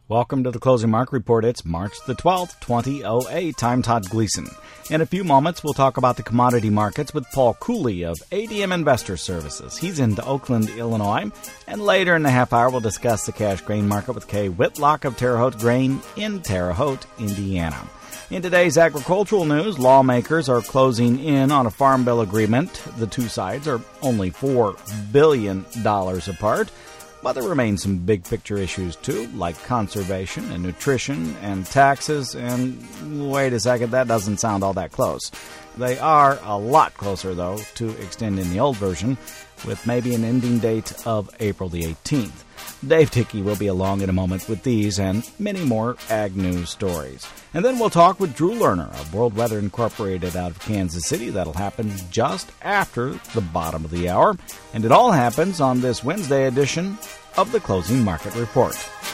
Welcome to the Closing Market Report. It's March the 12th, 2008. I'm Todd Gleason. In a few moments, we'll talk about the commodity markets with Paul Cooley of ADM Investor Services. He's in Oakland, Illinois. And later in the half hour, we'll discuss the cash grain market with Kay Whitlock of Terre Haute Grain in Terre Haute, Indiana. In today's agricultural news, lawmakers are closing in on a farm bill agreement. The two sides are only $4 billion apart. But there remain some big picture issues, too, like conservation and nutrition and taxes. And wait a second, that doesn't sound all that close. They are a lot closer, though, to extending the old version, with maybe an ending date of April the 18th. Dave Dickey will be along in a moment with these and many more ag news stories. And then we'll talk with Drew Lerner of World Weather Incorporated out of Kansas City. That'll happen just after the bottom of the hour. And it all happens on this Wednesday edition of the Closing Market Report.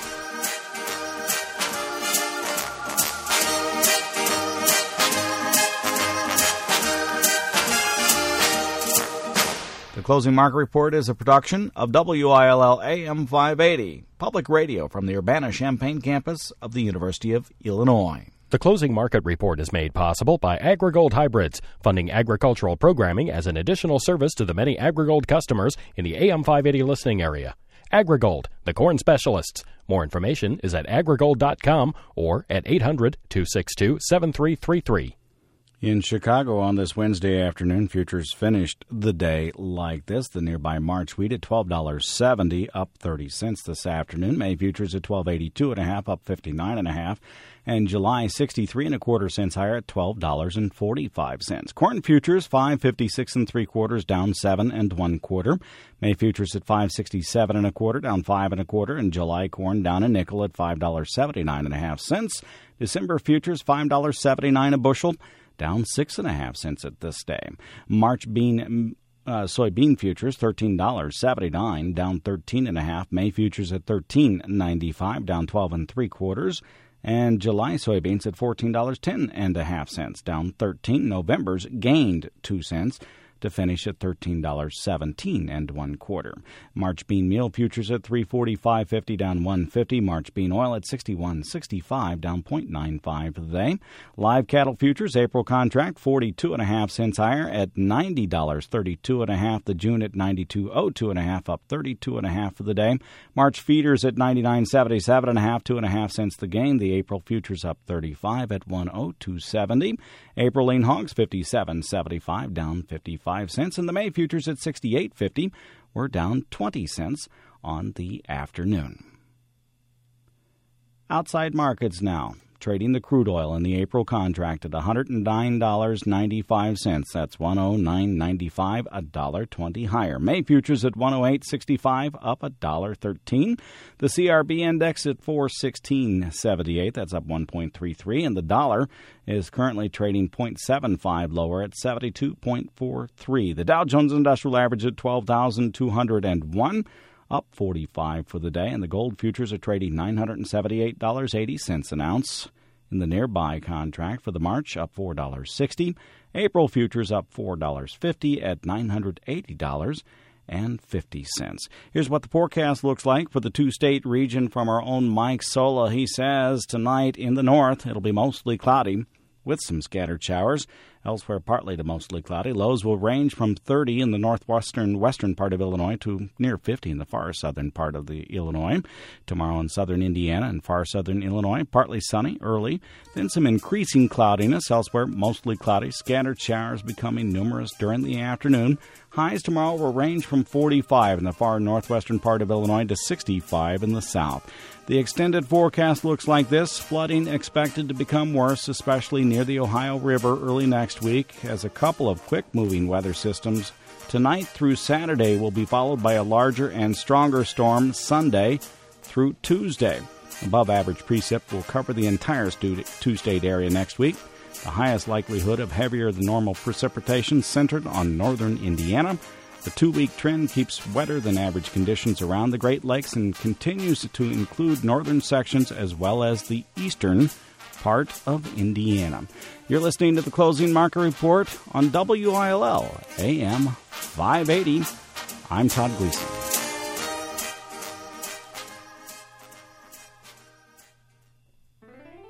The Closing Market Report is a production of WILL AM 580, public radio from the Urbana-Champaign campus of the University of Illinois. The Closing Market Report is made possible by AgriGold Hybrids, funding agricultural programming as an additional service to the many AgriGold customers in the AM 580 listening area. AgriGold, the corn specialists. More information is at agrigold.com or at 800-262-7333. In Chicago on this Wednesday afternoon, futures finished the day like this. The nearby March wheat at $12.70, up 30 cents this afternoon. May futures at $12.82.5, up 59.5. And July 63 1/4 cents higher at $12.45. Corn futures $5.56 3/4, down 7 1/4. May futures at $5.67 1/4, down 5 1/4. And July corn down a nickel at $5.79 1/2. December futures $5.79 a bushel, down 6 1/2 cents at this day. March soybean futures $13.79, down 13 1/2. May futures at $13.95, down 12 3/4. And July soybeans at $14.10 1/2, down 13. November's gained 2 cents to finish at $13.17 1/4. March bean meal futures at $345.50, down 1.50. March bean oil at $61.65, down 0.95 for the day. Live cattle futures April contract 42 1/2 cents higher at $90.32 1/2. The June at $92.02 1/2, up 32 1/2 for the day. March feeders at $99.77 1/2, 2 1/2 cents the gain. The April futures up 35 at $102.70. April lean hogs 57.75, down 55 cents, and the May futures at 68.50 were down 20 cents on the afternoon. Outside markets now, trading the crude oil in the April contract at $109.95. That's $109.95, $1.20 higher. May futures at $108.65, up $1.13. The CRB index at 416.78. That's up 1.33. And the dollar is currently trading 0.75 lower at 72.43. The Dow Jones Industrial Average at 12,201. Up 45 for the day, and the gold futures are trading $978.80 an ounce. In the nearby contract for the March, up $4.60. April futures up $4.50 at $980.50. Here's what the forecast looks like for the two-state region from our own Mike Sola. He says tonight in the north it'll be mostly cloudy with some scattered showers. Elsewhere, partly to mostly cloudy. Lows will range from 30 in the western part of Illinois to near 50 in the far southern part of the Illinois. Tomorrow in southern Indiana and far southern Illinois, partly sunny early. Then some increasing cloudiness. Elsewhere, mostly cloudy. Scattered showers becoming numerous during the afternoon. Highs tomorrow will range from 45 in the far northwestern part of Illinois to 65 in the south. The extended forecast looks like this. Flooding expected to become worse, especially near the Ohio River early next week, as a couple of quick-moving weather systems tonight through Saturday will be followed by a larger and stronger storm Sunday through Tuesday. Above-average precip will cover the entire two-state area next week. The highest likelihood of heavier-than-normal precipitation centered on northern Indiana. The 2-week trend keeps wetter than average conditions around the Great Lakes and continues to include northern sections as well as the eastern part of Indiana. You're listening to the Closing Market Report on WILL AM 580. I'm Todd Gleason.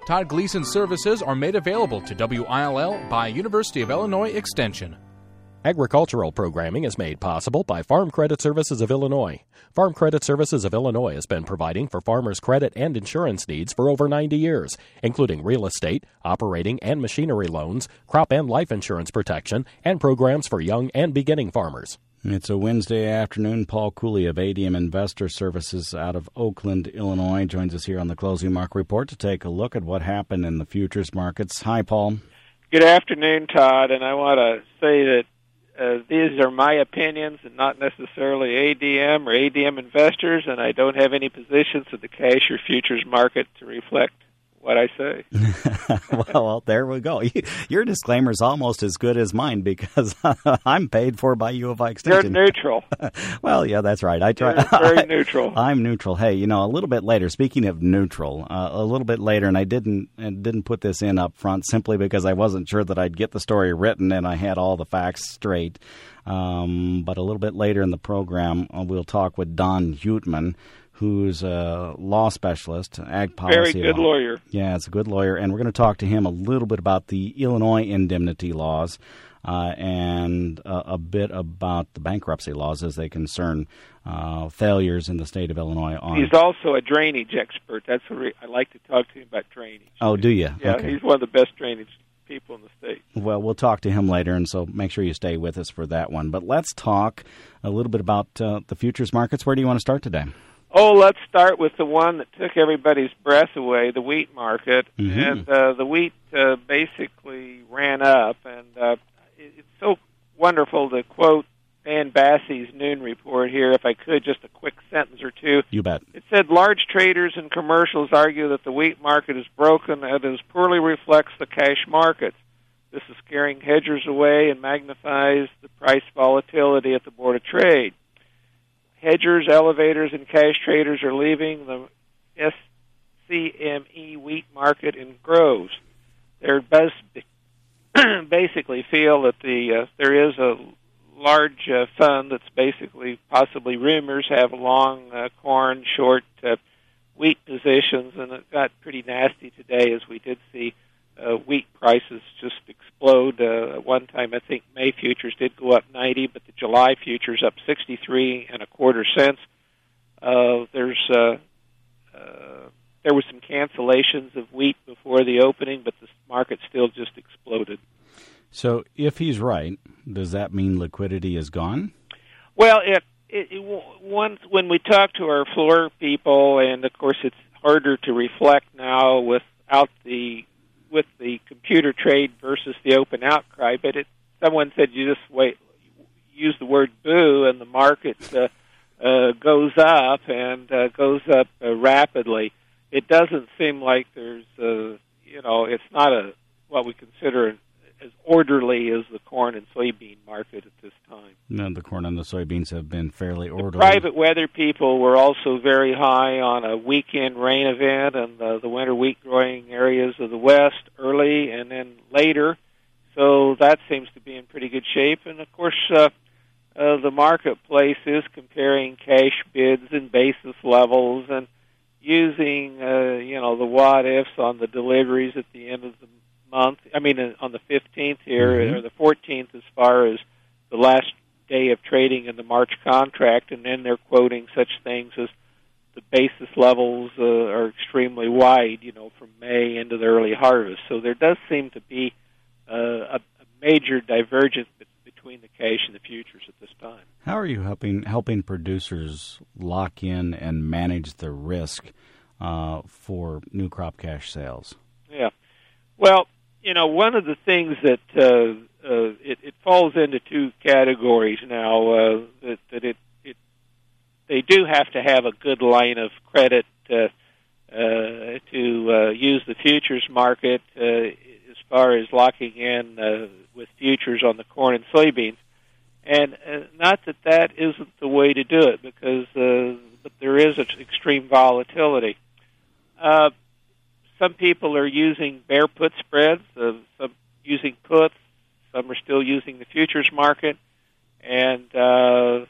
Todd Gleason services are made available to WILL by University of Illinois Extension. Agricultural programming is made possible by Farm Credit Services of Illinois. Farm Credit Services of Illinois has been providing for farmers' credit and insurance needs for over 90 years, including real estate, operating and machinery loans, crop and life insurance protection, and programs for young and beginning farmers. It's a Wednesday afternoon. Paul Cooley of ADM Investor Services out of Oakland, Illinois, joins us here on the Closing Market Report to take a look at what happened in the futures markets. Hi, Paul. Good afternoon, Todd, and I want to say that these are my opinions and not necessarily ADM or ADM investors, and I don't have any positions in the cash or futures market to reflect what I say. Well, there we go. Your disclaimer is almost as good as mine because I'm paid for by U of I Extension. You're neutral. Well, yeah, that's right. I try. You're very neutral. I'm neutral. Hey, a little bit later, speaking of neutral, a little bit later, and I didn't put this in up front simply because I wasn't sure that I'd get the story written and I had all the facts straight. But a little bit later in the program, we'll talk with Don Hutman, who's a law specialist, ag policy. Very good lawyer. Yeah, it's a good lawyer. And we're going to talk to him a little bit about the Illinois indemnity laws and a bit about the bankruptcy laws as they concern failures in the state of Illinois. He's also a drainage expert. That's what I like to talk to him about drainage. Oh, do you? Yeah, okay. He's one of the best drainage people in the state. Well, we'll talk to him later, and so make sure you stay with us for that one. But let's talk a little bit about the futures markets. Where do you want to start today? Oh, let's start with the one that took everybody's breath away, the wheat market. Mm-hmm. And the wheat basically ran up. And it's so wonderful to quote Dan Bassey's noon report here, if I could, just a quick sentence or two. You bet. It said, large traders and commercials argue that the wheat market is broken and as poorly reflects the cash markets. This is scaring hedgers away and magnifies the price volatility at the Board of Trade. Hedgers, elevators, and cash traders are leaving the SCME wheat market in groves. They basically feel that there is a large fund that's basically possibly rumors have long corn, short wheat positions, and it got pretty nasty today as we did see wheat prices just explode. At one time, I think May futures did go up 90, but the July futures up 63.25 cents. There was some cancellations of wheat before the opening, but the market still just exploded. So, if he's right, does that mean liquidity is gone? Well, once when we talk to our floor people, and of course it's harder to reflect now with the computer trade versus the open outcry, but someone said you just use the word boo, and the market goes up and goes up rapidly. It doesn't seem like there's it's not what we consider as orderly as the corn and soybean market at this time. No, the corn and the soybeans have been fairly orderly. The private weather people were also very high on a weekend rain event and the winter wheat growing areas of the West early and then later. So that seems to be in pretty good shape. And, of course, the marketplace is comparing cash bids and basis levels and using, the what-ifs on the deliveries at the end of the month. I mean, on the 15th here, or the 14th as far as the last day of trading in the March contract, and then they're quoting such things as the basis levels are extremely wide, from May into the early harvest. So there does seem to be a major divergence between the cash and the futures at this time. How are you helping producers lock in and manage the risk for new crop cash sales? Yeah. Well, one of the things that it falls into two categories now. They do have to have a good line of credit to use the futures market as far as locking in with futures on the corn and soybeans. And not that isn't the way to do it, because but there is extreme volatility. Some people are using bare put spreads, some using puts, some are still using the futures market, and the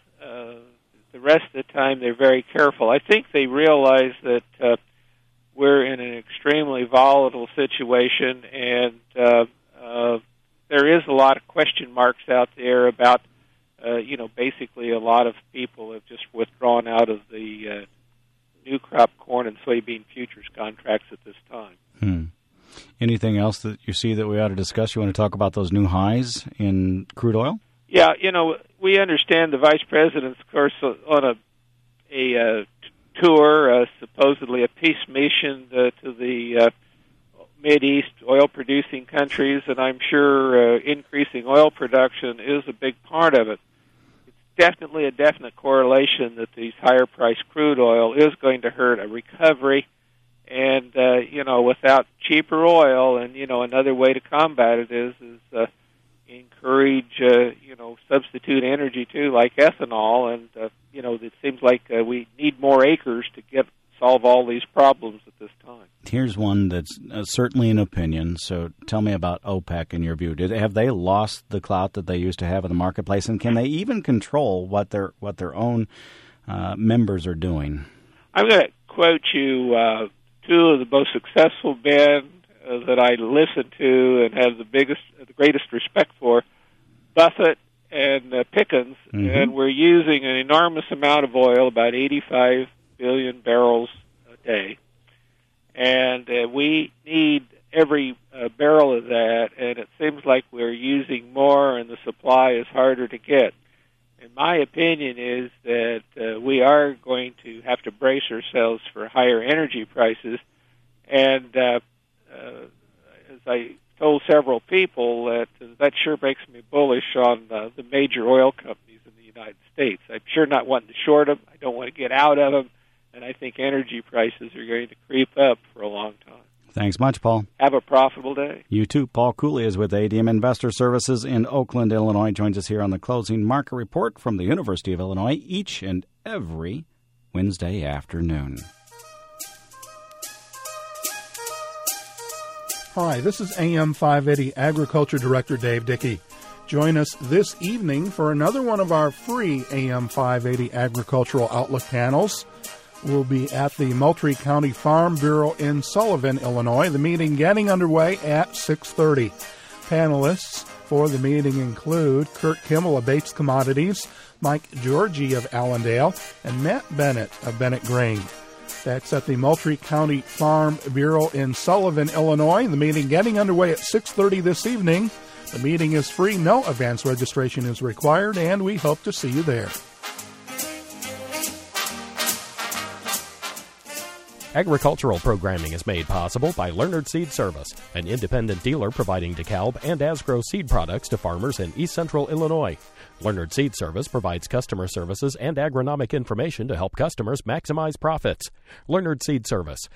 rest of the time they're very careful. I think they realize that we're in an extremely volatile situation, and there is a lot of question marks out there about, basically a lot of people have just withdrawn out of the new crop corn and soybean futures contracts at this time. Anything else that you see that we ought to discuss? You want to talk about those new highs in crude oil? Yeah, we understand the Vice President's, of course, on a tour, supposedly a peace mission to the Mideast oil-producing countries, and I'm sure increasing oil production is a big part of it. It's definitely a definite correlation that these higher-priced crude oil is going to hurt a recovery, and, without cheaper oil, and, another way to combat it is encourage, substitute energy, too, like ethanol, and, it seems like we need more acres to solve all these problems at this time. Here's one that's certainly an opinion, so tell me about OPEC in your view. Have they lost the clout that they used to have in the marketplace, and can they even control what their own members are doing? I'm going to quote you two of the most successful men that I listen to and have the greatest respect for, Buffett and Pickens, and we're using an enormous amount of oil, about 85 billion barrels a day, and we need every barrel of that, and it seems like we're using more and the supply is harder to get. And my opinion is that we are going to have to brace ourselves for higher energy prices, and as I told several people, that sure makes me bullish on the major oil companies in the United States. I'm sure not wanting to short them. I don't want to get out of them. And I think energy prices are going to creep up for a long time. Thanks much, Paul. Have a profitable day. You too. Paul Cooley is with ADM Investor Services in Oakland, Illinois. Joins us here on the Closing Market Report from the University of Illinois each and every Wednesday afternoon. Hi, this is AM 580 Agriculture Director Dave Dickey. Join us this evening for another one of our free AM 580 Agricultural Outlook panels. We'll be at the Moultrie County Farm Bureau in Sullivan, Illinois. The meeting getting underway at 6:30. Panelists for the meeting include Kurt Kimmel of Bates Commodities, Mike Georgie of Allendale, and Matt Bennett of Bennett Grain. That's at the Moultrie County Farm Bureau in Sullivan, Illinois. The meeting getting underway at 6:30 this evening. The meeting is free, no advance registration is required, and we hope to see you there. Agricultural programming is made possible by Leonard Seed Service, an independent dealer providing DeKalb and Asgrow seed products to farmers in East Central Illinois. Leonard Seed Service provides customer services and agronomic information to help customers maximize profits. Leonard Seed Service,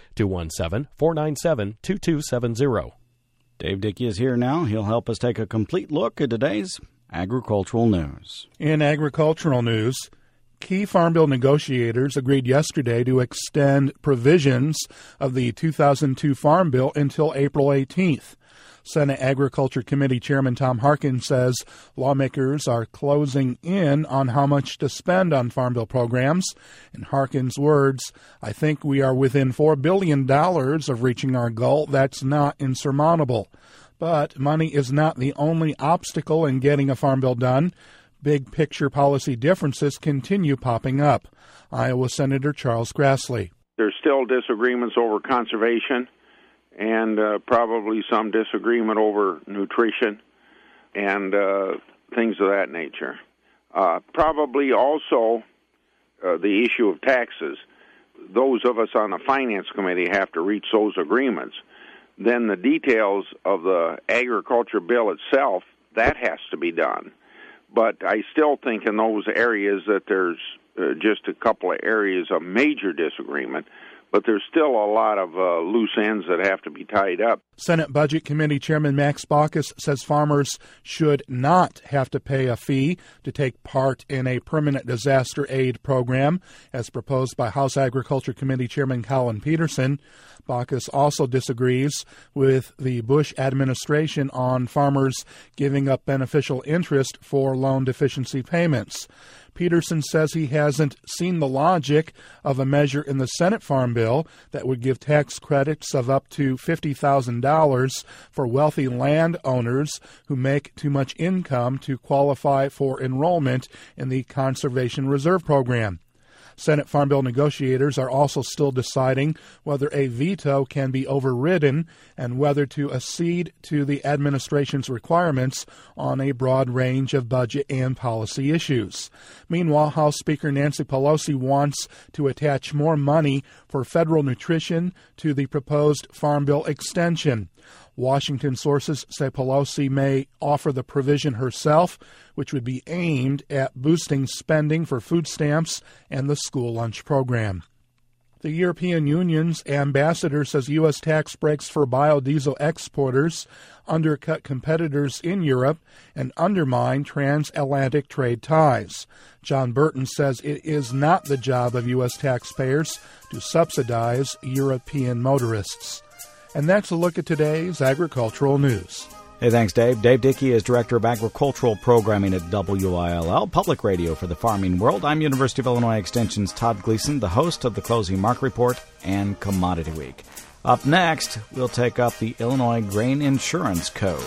217-497-2270. Dave Dickey is here now. He'll help us take a complete look at today's agricultural news. In agricultural news, key Farm Bill negotiators agreed yesterday to extend provisions of the 2002 Farm Bill until April 18th. Senate Agriculture Committee Chairman Tom Harkin says lawmakers are closing in on how much to spend on Farm Bill programs. In Harkin's words, I think we are within $4 billion of reaching our goal. That's not insurmountable. But money is not the only obstacle in getting a Farm Bill done. Big picture policy differences continue popping up. Iowa Senator Charles Grassley. There's still disagreements over conservation and probably some disagreement over nutrition and things of that nature. Probably also the issue of taxes. Those of us on the Finance Committee have to reach those agreements. Then the details of the agriculture bill itself, that has to be done. But I still think in those areas that there's just a couple of areas of major disagreement, but there's still a lot of loose ends that have to be tied up. Senate Budget Committee Chairman Max Baucus says farmers should not have to pay a fee to take part in a permanent disaster aid program, as proposed by House Agriculture Committee Chairman Colin Peterson. Baucus also disagrees with the Bush administration on farmers giving up beneficial interest for loan deficiency payments. Peterson says he hasn't seen the logic of a measure in the Senate Farm Bill that would give tax credits of up to $50,000 for wealthy landowners who make too much income to qualify for enrollment in the Conservation Reserve Program. Senate Farm Bill negotiators are also still deciding whether a veto can be overridden and whether to accede to the administration's requirements on a broad range of budget and policy issues. Meanwhile, House Speaker Nancy Pelosi wants to attach more money for federal nutrition to the proposed Farm Bill extension. Washington sources say Pelosi may offer the provision herself, which would be aimed at boosting spending for food stamps and the school lunch program. The European Union's ambassador says U.S. tax breaks for biodiesel exporters undercut competitors in Europe and undermine transatlantic trade ties. John Burton says it is not the job of U.S. taxpayers to subsidize European motorists. And that's a look at today's agricultural news. Hey, thanks, Dave. Dave Dickey is Director of Agricultural Programming at WILL, Public Radio for the Farming World. I'm University of Illinois Extension's Todd Gleason, the host of the Closing Market Report and Commodity Week. Up next, we'll take up the Illinois Grain Insurance Code.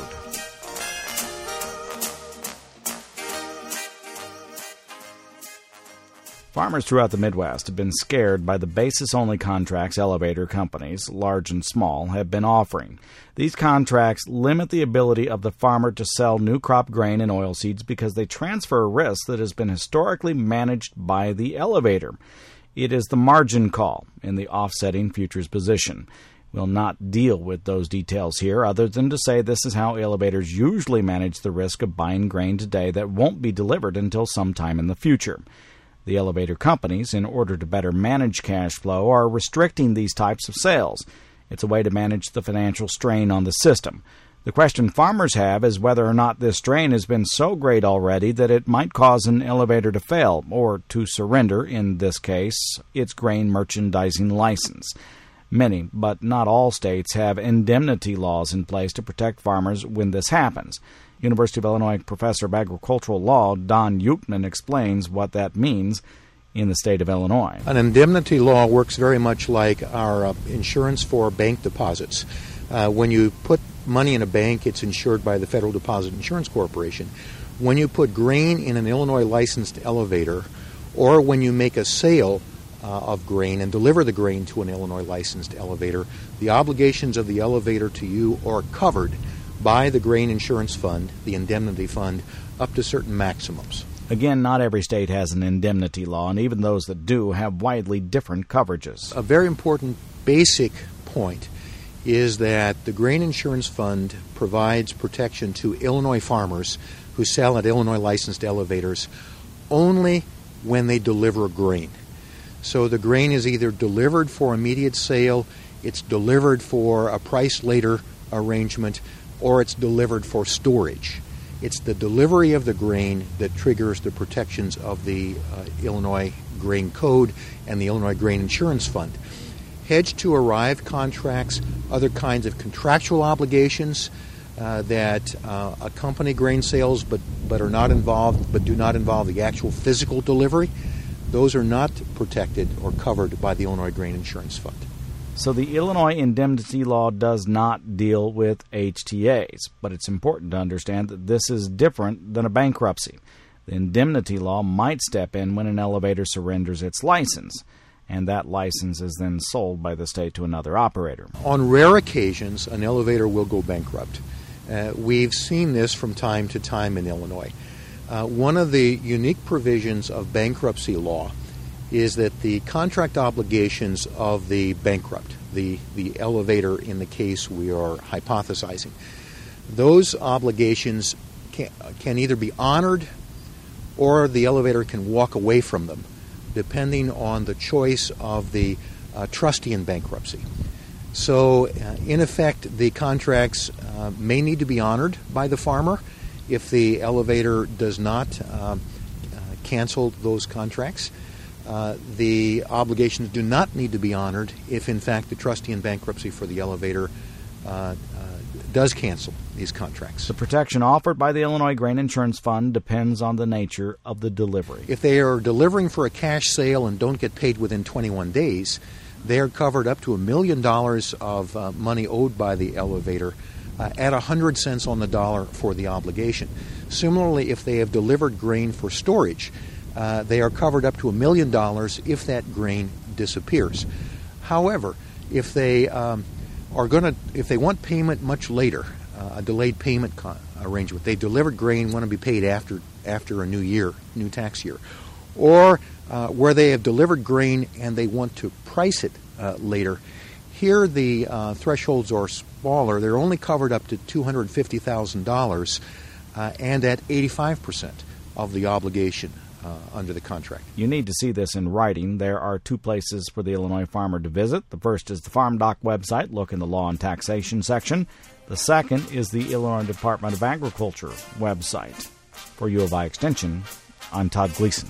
Farmers throughout the Midwest have been scared by the basis-only contracts elevator companies, large and small, have been offering. These contracts limit the ability of the farmer to sell new crop grain and oilseeds because they transfer a risk that has been historically managed by the elevator. It is the margin call in the offsetting futures position. We'll not deal with those details here other than to say this is how elevators usually manage the risk of buying grain today that won't be delivered until sometime in the future. The elevator companies, in order to better manage cash flow, are restricting these types of sales. It's a way to manage the financial strain on the system. The question farmers have is whether or not this strain has been so great already that it might cause an elevator to fail, or to surrender, in this case, its grain merchandising license. Many, but not all states, have indemnity laws in place to protect farmers when this happens. University of Illinois Professor of Agricultural Law Don Uchtman explains what that means in the state of Illinois. An indemnity law works very much like our insurance for bank deposits. When you put money in a bank, it's insured by the Federal Deposit Insurance Corporation. When you put grain in an Illinois licensed elevator, or when you make a sale of grain and deliver the grain to an Illinois licensed elevator, the obligations of the elevator to you are covered by the Grain Insurance Fund, the indemnity fund, up to certain maximums. Again, not every state has an indemnity law, and even those that do have widely different coverages. A very important basic point is that the Grain Insurance Fund provides protection to Illinois farmers who sell at Illinois licensed elevators only when they deliver grain. So the grain is either delivered for immediate sale, it's delivered for a price later arrangement, or it's delivered for storage. It's the delivery of the grain that triggers the protections of the Illinois Grain Code and the Illinois Grain Insurance Fund. Hedge-to-arrive contracts, other kinds of contractual obligations that accompany grain sales but are not involved, but do not involve the actual physical delivery, those are not protected or covered by the Illinois Grain Insurance Fund. So the Illinois indemnity law does not deal with HTAs, but it's important to understand that this is different than a bankruptcy. The indemnity law might step in when an elevator surrenders its license, and that license is then sold by the state to another operator. On rare occasions, an elevator will go bankrupt. We've seen this from time to time in Illinois. One of the unique provisions of bankruptcy law is that the contract obligations of the bankrupt, the elevator in the case we are hypothesizing, those obligations can either be honored or the elevator can walk away from them, depending on the choice of the trustee in bankruptcy. So, in effect, the contracts may need to be honored by the farmer if the elevator does not cancel those contracts. The obligations do not need to be honored if, in fact, the trustee in bankruptcy for the elevator does cancel these contracts. The protection offered by the Illinois Grain Insurance Fund depends on the nature of the delivery. If they are delivering for a cash sale and don't get paid within 21 days, they are covered up to $1 million of money owed by the elevator at 100 cents on the dollar for the obligation. Similarly, if they have delivered grain for storage, they are covered up to $1 million if that grain disappears. However, if they if they want payment much later, a delayed payment arrangement, they delivered grain, want to be paid after a new tax year, or where they have delivered grain and they want to price it later. Here the thresholds are smaller. They're only covered up to $250,000 and at 85% of the obligation under the contract. You need to see this in writing. There are two places for the Illinois farmer to visit. The first is the Farm Doc website. Look in the Law and Taxation section. The second is the Illinois Department of Agriculture website. For U of I Extension, I'm Todd Gleason.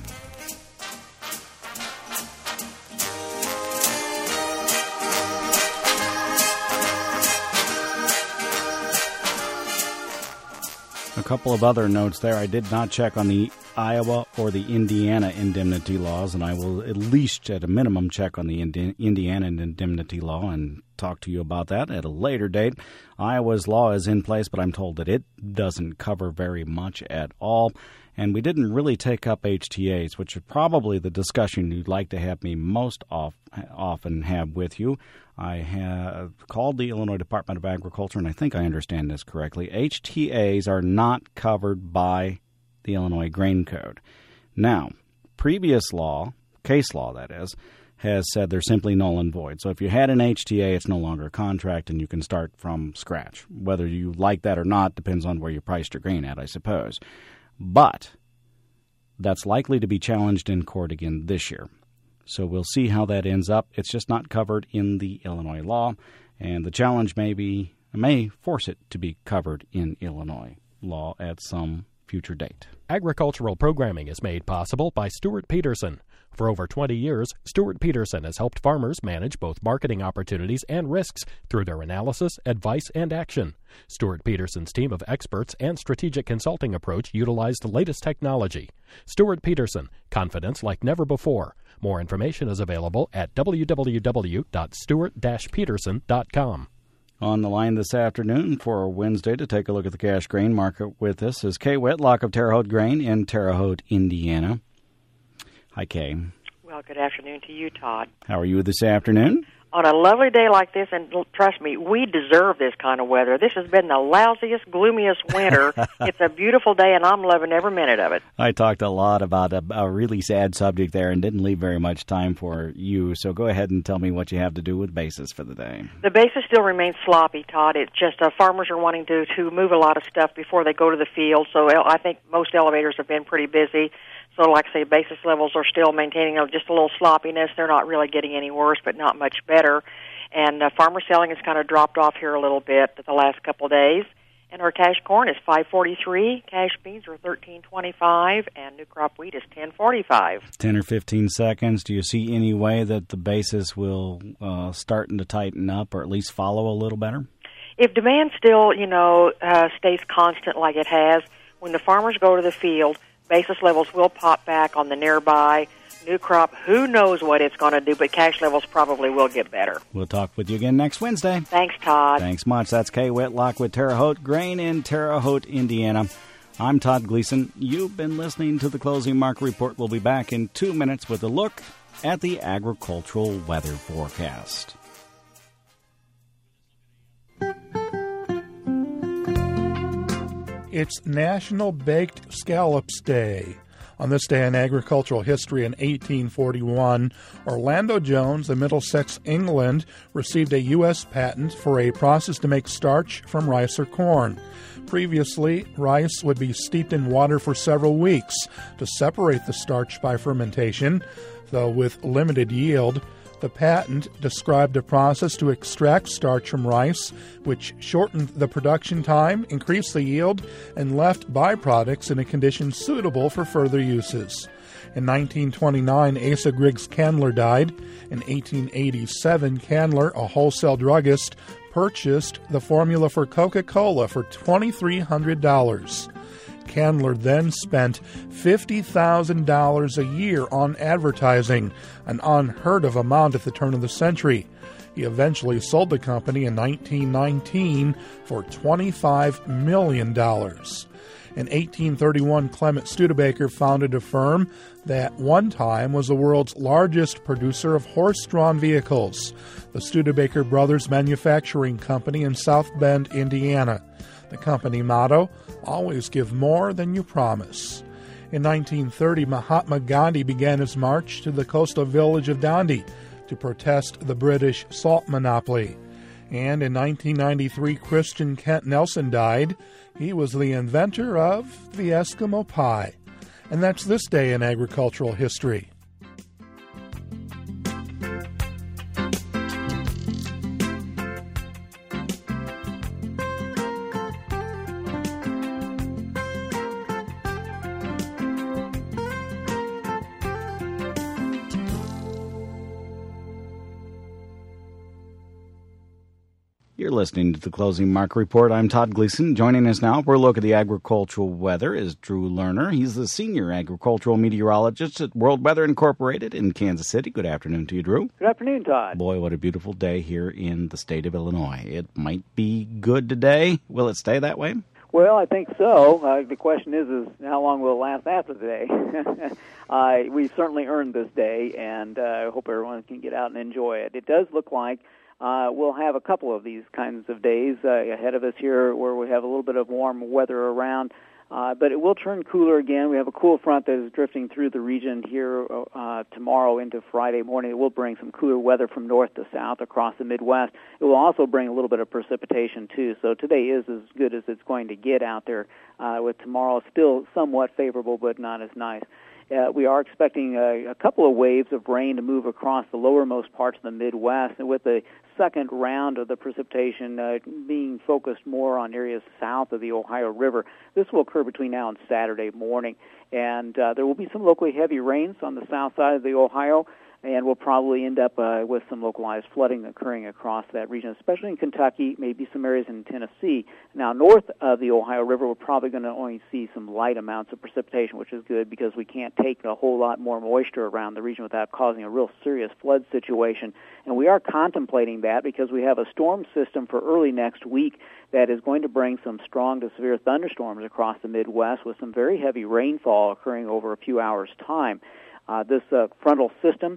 A couple of other notes there. I did not check on the Iowa or the Indiana indemnity laws, and I will at least, at a minimum, check on the Indiana indemnity law and talk to you about that at a later date. Iowa's law is in place, but I'm told that it doesn't cover very much at all. And we didn't really take up HTAs, which is probably the discussion you'd like to have me most often have with you. I have called the Illinois Department of Agriculture, and I think I understand this correctly. HTAs are not covered by the Illinois Grain Code. Now, previous law, case law that is, has said they're simply null and void. So if you had an HTA, it's no longer a contract, and you can start from scratch. Whether you like that or not depends on where you priced your grain at, I suppose. But that's likely to be challenged in court again this year. So we'll see how that ends up. It's just not covered in the Illinois law, and the challenge may force it to be covered in Illinois law at some future date. Agricultural programming is made possible by Stuart Peterson. For over 20 years, Stuart Peterson has helped farmers manage both marketing opportunities and risks through their analysis, advice, and action. Stuart Peterson's team of experts and strategic consulting approach utilize the latest technology. Stuart Peterson, confidence like never before. More information is available at www.stuart-peterson.com. On the line this afternoon for Wednesday to take a look at the cash grain market with us is Kay Whitlock of Terre Haute Grain in Terre Haute, Indiana. Hi, Kay. Well, good afternoon to you, Todd. How are you this afternoon? On a lovely day like this, and trust me, we deserve this kind of weather. This has been the lousiest, gloomiest winter. It's a beautiful day, and I'm loving every minute of it. I talked a lot about a really sad subject there and didn't leave very much time for you, so go ahead and tell me what you have to do with basis for the day. The basis still remains sloppy, Todd. It's just farmers are wanting to move a lot of stuff before they go to the field, so I think most elevators have been pretty busy. So, like I say, basis levels are still maintaining just a little sloppiness. They're not really getting any worse, but not much better. And farmer selling has kind of dropped off here a little bit the last couple of days. And our cash corn is $5.43, cash beans are $13.25, and new crop wheat is $10.45. 10 or 15 seconds. Do you see any way that the basis will starting to tighten up or at least follow a little better? If demand still, stays constant like it has, when the farmers go to the field, basis levels will pop back on the nearby new crop. Who knows what it's going to do, but cash levels probably will get better. We'll talk with you again next Wednesday. Thanks, Todd. Thanks much. That's Kay Whitlock with Terre Haute Grain in Terre Haute, Indiana. I'm Todd Gleason. You've been listening to the Closing Market Report. We'll be back in 2 minutes with a look at the agricultural weather forecast. It's National Baked Scallops Day. On this day in agricultural history in 1841, Orlando Jones of Middlesex, England, received a U.S. patent for a process to make starch from rice or corn. Previously, rice would be steeped in water for several weeks to separate the starch by fermentation, though with limited yield. The patent described a process to extract starch from rice, which shortened the production time, increased the yield, and left byproducts in a condition suitable for further uses. In 1929, Asa Griggs Candler died. In 1887, Candler, a wholesale druggist, purchased the formula for Coca-Cola for $2,300. Candler then spent $50,000 a year on advertising, an unheard of amount at the turn of the century. He eventually sold the company in 1919 for $25 million. In 1831, Clement Studebaker founded a firm that one time was the world's largest producer of horse-drawn vehicles, the Studebaker Brothers Manufacturing Company in South Bend, Indiana. The company motto, always give more than you promise. In 1930, Mahatma Gandhi began his march to the coastal village of Dandi to protest the British salt monopoly. And in 1993, Christian Kent Nelson died. He was the inventor of the Eskimo pie. And that's this day in agricultural history. You're listening to the Closing Market Report. I'm Todd Gleason. Joining us now for a look at the agricultural weather is Drew Lerner. He's the senior agricultural meteorologist at World Weather Incorporated in Kansas City. Good afternoon to you, Drew. Good afternoon, Todd. Boy, what a beautiful day here in the state of Illinois. It might be good today. Will it stay that way? Well, I think so. The question is how long will it last after today? We certainly earned this day, and I hope everyone can get out and enjoy it. It does look like we'll have a couple of these kinds of days ahead of us here where we have a little bit of warm weather around, but it will turn cooler again. We have a cool front that is drifting through the region here tomorrow into Friday morning. It will bring some cooler weather from north to south across the Midwest. It will also bring a little bit of precipitation, too. So today is as good as it's going to get out there, with tomorrow still somewhat favorable but not as nice. We are expecting a couple of waves of rain to move across the lowermost parts of the Midwest, and with the second round of the precipitation being focused more on areas south of the Ohio River. This will occur between now and Saturday morning, and there will be some locally heavy rains on the south side of the Ohio, and we'll probably end up with some localized flooding occurring across that region, especially in Kentucky, maybe some areas in Tennessee. Now, north of the Ohio River, we're probably going to only see some light amounts of precipitation, which is good because we can't take a whole lot more moisture around the region without causing a real serious flood situation. And we are contemplating that because we have a storm system for early next week that is going to bring some strong to severe thunderstorms across the Midwest with some very heavy rainfall occurring over a few hours' time. This frontal system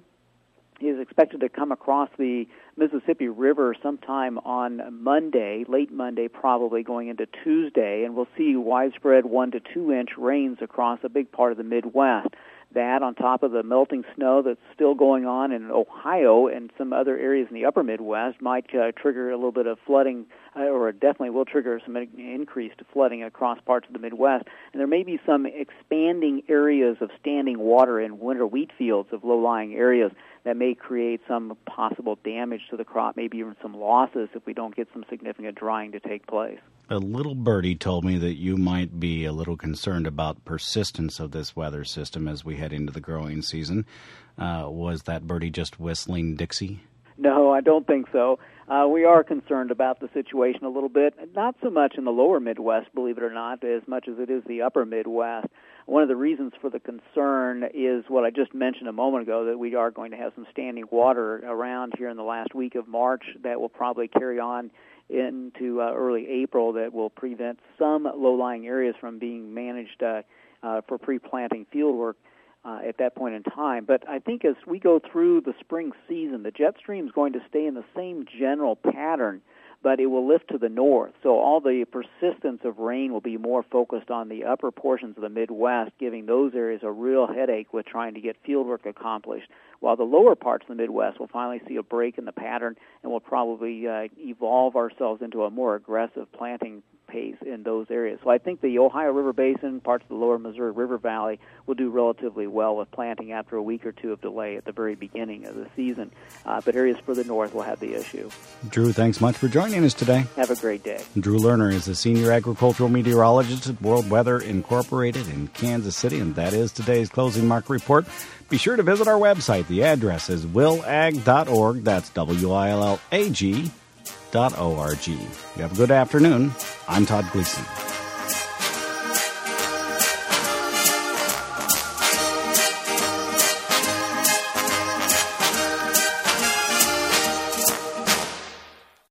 is expected to come across the Mississippi River sometime on Monday, late Monday probably, going into Tuesday, and we'll see widespread 1 to 2 inch rains across a big part of the Midwest. That, on top of the melting snow that's still going on in Ohio and some other areas in the upper Midwest, might trigger a little bit of flooding, or definitely will trigger some increased flooding across parts of the Midwest. And there may be some expanding areas of standing water in winter wheat fields of low-lying areas that may create some possible damage to the crop, maybe even some losses if we don't get some significant drying to take place. A little birdie told me that you might be a little concerned about persistence of this weather system as we head into the growing season. Was that birdie just whistling Dixie? No, I don't think so. We are concerned about the situation a little bit, not so much in the lower Midwest, believe it or not, as much as it is the upper Midwest. One of the reasons for the concern is what I just mentioned a moment ago, that we are going to have some standing water around here in the last week of March that will probably carry on into early April, that will prevent some low-lying areas from being managed for pre-planting field work at that point in time. But I think as we go through the spring season, the jet stream is going to stay in the same general pattern, but it will lift to the north. So all the persistence of rain will be more focused on the upper portions of the Midwest, giving those areas a real headache with trying to get field work accomplished, while the lower parts of the Midwest will finally see a break in the pattern and will probably evolve ourselves into a more aggressive planting pace in those areas. So I think the Ohio River Basin, parts of the lower Missouri River Valley, will do relatively well with planting after a week or two of delay at the very beginning of the season. But areas further north will have the issue. Drew, thanks much for joining us today. Have a great day. Drew Lerner is the Senior Agricultural Meteorologist at World Weather Incorporated in Kansas City, and that is today's Closing Market Report. Be sure to visit our website. The address is willag.org. That's WILLAG.org. You have a good afternoon. I'm Todd Gleason.